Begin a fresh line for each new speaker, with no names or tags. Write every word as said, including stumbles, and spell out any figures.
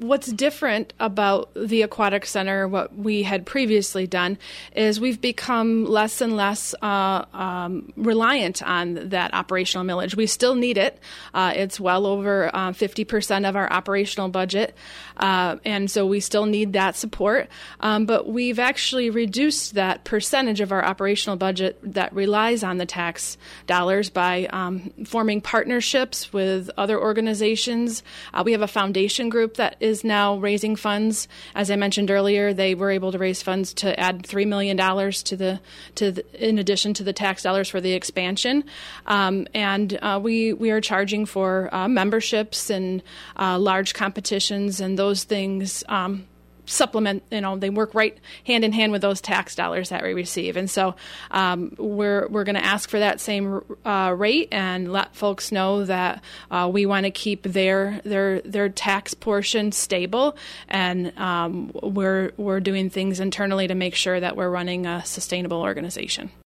what's different about the Aquatic Center, what we had previously done, is we've become less and less uh, um, reliant on that operational millage. We still need it. Uh, it's well over uh, fifty percent of our operational budget, uh, and so we still need that support. Um, but we've actually reduced that percentage of our operational budget that relies on the tax dollars by um, forming partnerships with other organizations. Uh, we have a foundation group that is now raising funds. As I mentioned earlier, they were able to raise funds to add three million dollars to the to the, in addition to the tax dollars for the expansion. Um, and uh, we we are charging for uh, memberships and uh, large competitions, and those things um, supplement, you know, they work right hand in hand with those tax dollars that we receive. And so um, we're we're going to ask for that same uh, rate and let folks know that uh, we want to keep their their their tax portion stable, and um, we're we're doing things internally to make sure that we're running a sustainable organization.